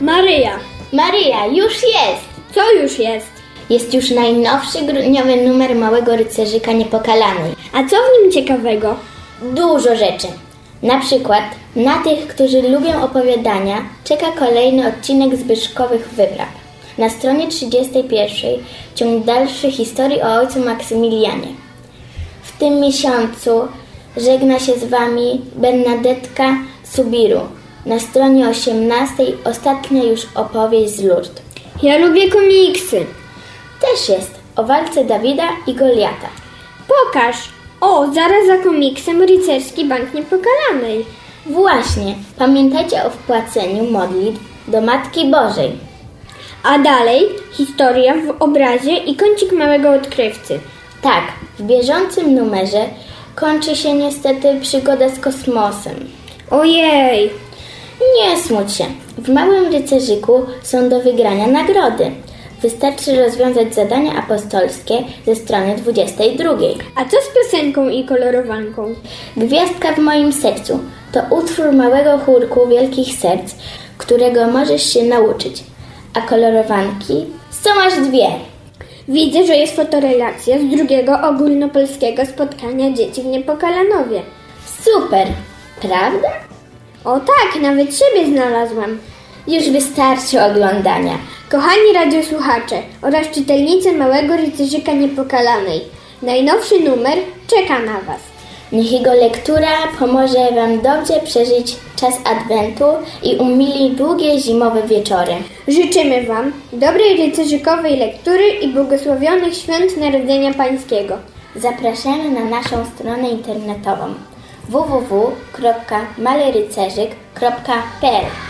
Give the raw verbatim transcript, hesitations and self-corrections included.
Maryja. Maryja, już jest! Co już jest? Jest już najnowszy grudniowy numer Małego Rycerzyka Niepokalanej. A co w nim ciekawego? Dużo rzeczy. Na przykład na tych, którzy lubią opowiadania, czeka kolejny odcinek Zbyszkowych Wypraw. Na stronie trzydziestej pierwszej ciąg dalszy historii o ojcu Maksymilianie. W tym miesiącu żegna się z Wami Bernadetka Subiru. Na stronie osiemnastej ostatnia już opowieść z Lourdes. Ja lubię komiksy. Też jest o walce Dawida i Goliata. Pokaż. O, zaraz za komiksem Rycerski Bank Niepokalanej. Właśnie, pamiętajcie o wpłaceniu modlitw do Matki Bożej. A dalej historia w obrazie i kącik małego odkrywcy. Tak, w bieżącym numerze kończy się niestety przygoda z kosmosem. Ojej! Nie smuć się. W Małym Rycerzyku są do wygrania nagrody. Wystarczy rozwiązać zadania apostolskie ze strony dwudziestej drugiej. A co z piosenką i kolorowanką? Gwiazdka w moim sercu to utwór małego chórku Wielkich Serc, którego możesz się nauczyć. A kolorowanki są aż dwie. Widzę, że jest fotorelacja z drugiego ogólnopolskiego spotkania dzieci w Niepokalanowie. Super, prawda? O tak, nawet siebie znalazłam. Już wystarczy oglądania. Kochani radiosłuchacze oraz czytelnicy Małego Rycerzyka Niepokalanej, najnowszy numer czeka na Was. Niech jego lektura pomoże Wam dobrze przeżyć czas Adwentu i umili długie zimowe wieczory. Życzymy Wam dobrej rycerzykowej lektury i błogosławionych świąt Narodzenia Pańskiego. Zapraszamy na naszą stronę internetową w w w kropka mały rycerzyk kropka p l.